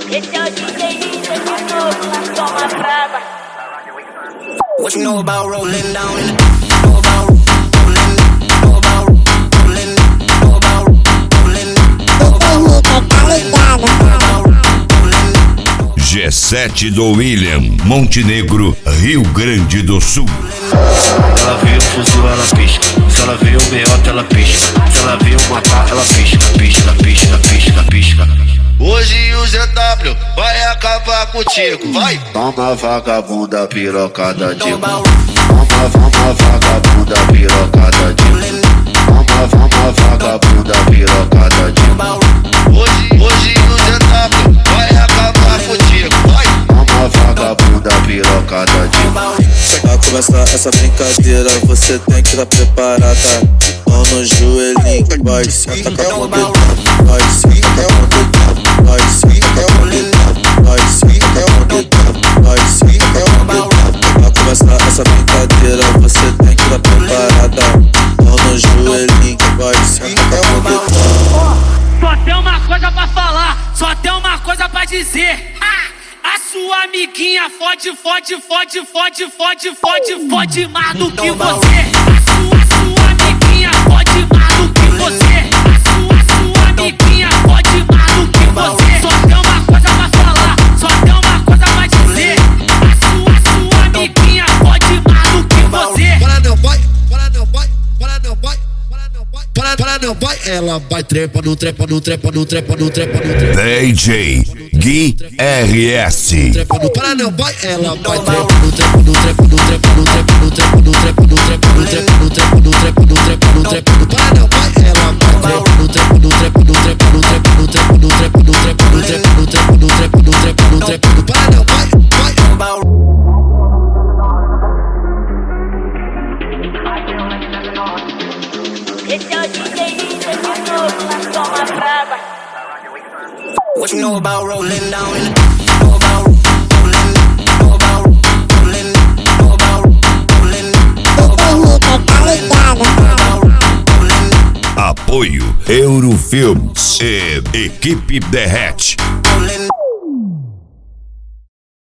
Esse é o DJ Lisa de novo na toma brava. What you know about rolling down in the know about rolling, know about rolling, know about rolling, know about rolling. G7 do William, Montenegro, Rio Grande do Sul. Ela veio fuzil, ela pisca. Se ela veio meiota, ela pisca. Se ela veio matar, ela pisca, pisca, pisca, pisca, pisca. Hoje o ZW vai acabar contigo, vai! Toma vagabunda pirocada de Toma vagabunda pirocada de Toma vagabunda pirocada de Hoje o ZW vai acabar contigo, vai! Toma vagabunda pirocada de Pra começar essa brincadeira, você tem que estar preparada. Mão no joelhinho, vai, senta com a dedão. Vai, senta com a dedão. Vai, senta com a dedão. Vai, senta com a dedão. Vai, senta com a dedão. Pra começar essa brincadeira, você tem que estar preparada. Mão no joelhinho, vai, senta com a dedão. Só tem uma coisa pra falar, só tem uma coisa pra dizer. A sua amiguinha fode mais do que você. A sua amiguinha fode mais do que você. A sua amiguinha fode mais do que você. Só tem uma coisa pra falar, só tem uma coisa pra dizer. A sua amiguinha fode mais do que você. Para não vai, para não vai, para não vai, para não vai, para não vai. Ela vai trepa no trepa no trepa no trepa no trepa no trepa. DJ Gui RS. Para não vai, ela vai trepa no trepa no trepa no trepa no trepa no trepa no trepa no trepa no trepa no trepa no trepa no trepa no trepa no para não vai, ela vai trepa no trepa no trepa no trepa no trepa no trepa no trepa no trepa no trepa no trepa no trepa no trepa no trepa no para não vai, vai. Esse é o DJ Lisa de novo na toma brava. What you know about rolling down in the know about rolling, know about rolling, know about rolling, know about rolling. Apoio Eurofilms e Equipe Derrete. Rolling.